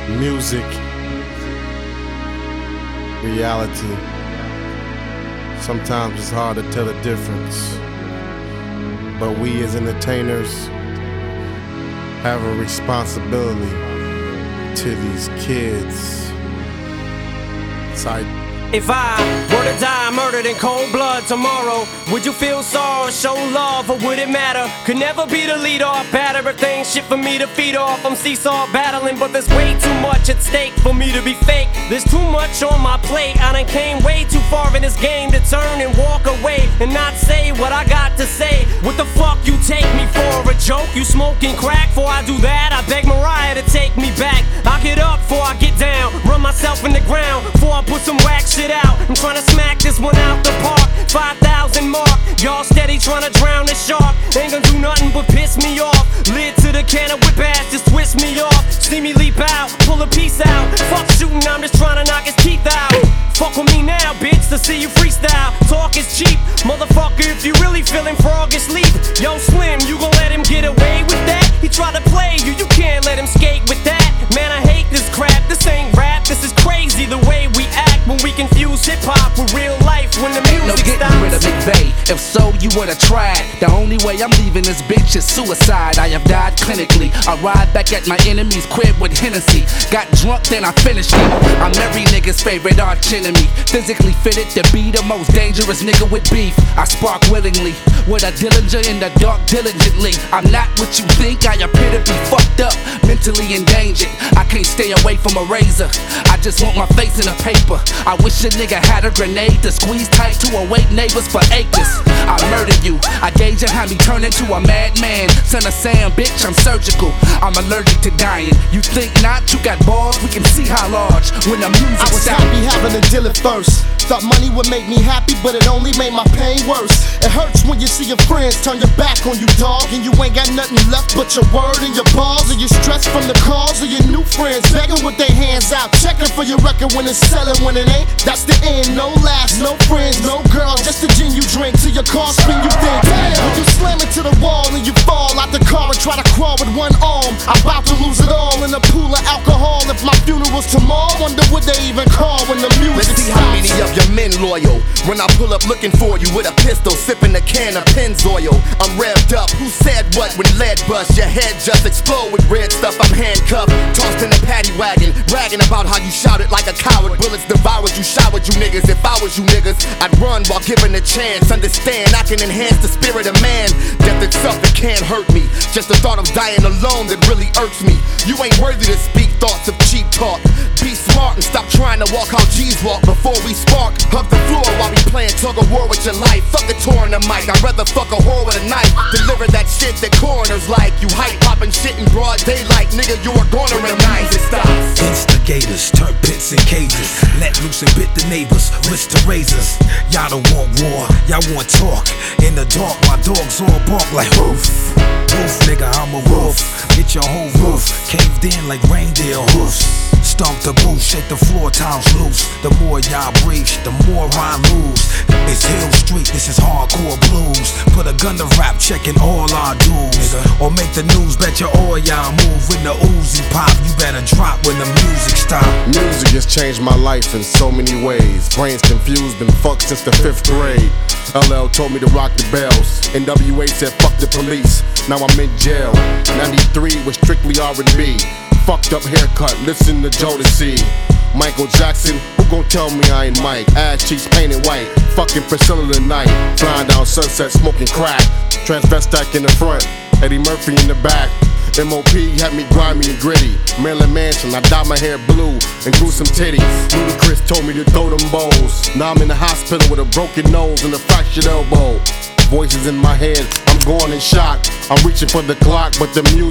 Music, reality. Sometimes it's hard to tell the difference, but we as entertainers have a responsibility to these kids. It's like, if I were to die murdered in cold blood tomorrow, would you feel sorrow, show love, or would it matter? Could never be the lead off batter if they ain't shit for me to feed off. I'm seesaw battling, but there's way too much at stake for me to be fake. There's too much on my plate. I done came way too far in this game to turn and walk away and not say what I got to say. What the fuck you take me for? A joke? You smoking crack? Before I do that, I beg Mariah to take me back. I get up before I get down, run myself in the ground before I put some wax shit out. I'm trying to smack this one out the park. 5,000 mark. Y'all steady trying to drown the shark. Ain't gonna do nothing but piss me off. Lid to the can of whip ass, just twist me off. See me leap out, pull a piece out. Fuck shooting, I'm just trying to knock his teeth out. Fuck with me now, bitch, to see you freestyle. Talk is cheap, motherfucker, if you really feeling frog asleep. Yo, Slim, you gon' let him get away with that? He tried to play you, you can't let him skate with that. Man, I hate this crap, this ain't rap. This is crazy the way we act when we confuse hip-hop with real life when the music stops. Ain't no getting rid of McVeigh. If so, you would've tried. The only way I'm leaving this bitch is suicide. I have died clinically. I ride back at my enemy's crib with Hennessy. Got drunk, then I finished it. I'm every nigga's favorite arch enemy. Physically fitted to be the most dangerous nigga with beef. I spark willingly with a Dillinger in the dark diligently. I'm not what you think. I appear to be fucked up, mentally endangered. I can't stay away from a razor. I just want my face in the paper. I wish a nigga had a grenade to squeeze tight to awake neighbors for acres. I murder you. I gauge and have me turn into a madman. Son of Sam, bitch, I'm surgical. I'm allergic to dying. You think not? You got balls? We can see how large when the music I was happy having to deal at first. Thought money would make me happy, but it only made my pain worse. It hurts when you see your friends turn your back on you, dog, and you ain't got nothing left but your word and your balls. And you stressed from the calls of your new friends begging with their hands out, checking for your record when it's selling. When it ain't, that's the end. No laughs, no friends, no girls, just the gin you drink till your car spin. You think, damn, when you slam into the wall and you fall out the car and try to crawl with one arm. I'm about to lose it all in a pool of alcohol. If my funeral's tomorrow, wonder what they even call when the music Let's see stops. how many of your men loyal when I pull up looking for you with a pistol, sipping a can of Pennzoil. I'm revved up. Who said what when lead bust? Your head just explode with red stuff. I'm handcuffed, tossed in a paddy wagon, bragging about how you shouted like a coward. Bullets devoured you, showered you niggas. If I was you niggas, I'd run while given a chance. Understand, I can enhance the spirit of man. Death itself, it can't hurt me. Just the thought of dying alone that really irks me. You ain't worthy to speak thoughts of cheap talk. Be smart and stop trying to walk how G's walk before we spark. Hug the floor while we playing tug of war with your life. Fuck a tour in the mic, I'd rather fuck a whore with a knife. Deliver that shit that coroners like. You hype popping shit in broad daylight, nigga, you are gonna recognize it. Stops. Instigators, turn pits and cages. Let loose and bit the neighbors, wrist to razors. Y'all don't want war, y'all want talk. In the dark, my dogs all bark like woof. Woof, nigga, I'm a wolf. Get your whole roof caved in like reindeer hoofs. Stomp the booth, shake the floor, times loose. The more y'all breach, the more I lose. It's Hill Street, this is hardcore blues. Put a gun to rap, checking all our dues. Or make the news, bet you all y'all move. When the Uzi pop, you better drop when the music stop. music has changed my life in so many ways. Brains confused, been fucked since the 5th grade. LL told me to rock the bells. NWA said fuck the police. Now I'm in jail. 93 was strictly R&B. Fucked up haircut, listen to Jodeci. Michael Jackson, who gon' tell me I ain't Mike? Ass cheeks painted white, fucking Priscilla tonight. Flying down Sunset, smoking crack. Transvestite in the front, Eddie Murphy in the back. MOP had me grimy and gritty. Maryland Mansion, I dyed my hair blue and grew some titties. Ludacris told me to throw them bowls. Now I'm in the hospital with a broken nose and a fractured elbow. Voices in my head, I'm going in shock. I'm reaching for the clock, but the music